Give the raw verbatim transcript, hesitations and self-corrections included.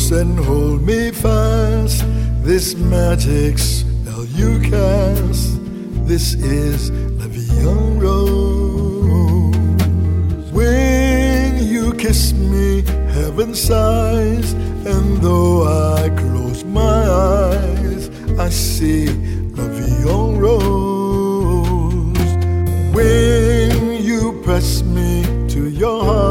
close and hold me fast. This magic spell you cast. This is La Vie en Rose. When you kiss me, heaven sighs, and though I close my eyes, I see La Vie en Rose. When you press me to your heart,